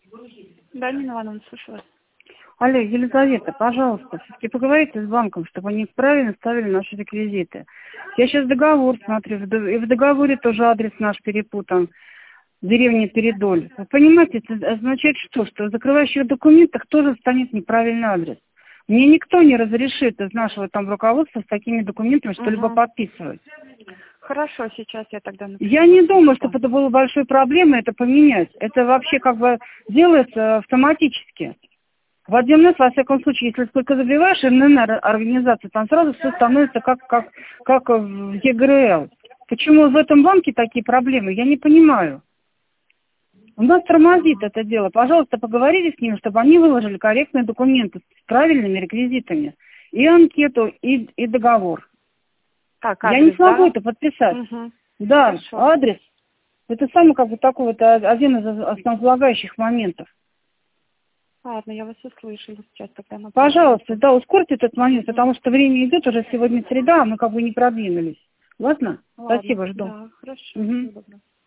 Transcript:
Да, Нина Ивановна, слушаю вас. Алло, Елизавета, пожалуйста, все-таки поговорите с банком, чтобы они правильно ставили наши реквизиты. Я сейчас договор смотрю, и в договоре тоже адрес наш перепутан. Деревня Передоль. Вы понимаете, это означает что? Что в закрывающих документах тоже станет неправильный адрес. Мне никто не разрешит из нашего там руководства с такими документами что-либо подписывать. Хорошо, сейчас я тогда напишу. Я не думаю, чтобы это было большой проблемой это поменять. Это вообще как бы делается автоматически. В 1С, во всяком случае, если только забиваешь ННР организацию, там сразу все становится как в ЕГРЛ. Почему в этом банке такие проблемы, я не понимаю. У нас тормозит это дело. Пожалуйста, поговорите с ними, чтобы они выложили корректные документы с правильными реквизитами. И анкету, и договор. Так, Я адрес, не смогу да? это подписать. Угу. Да, Хорошо. адрес. Это самый как бы такой вот один из основополагающих моментов. Ладно, я вас услышала сейчас тогда. Пожалуйста, да, ускорьте этот момент, потому что время идет, уже сегодня среда, а мы как бы не продвинулись. Ладно? Ладно, Спасибо, жду. да, хорошо. Угу. Всего доброго.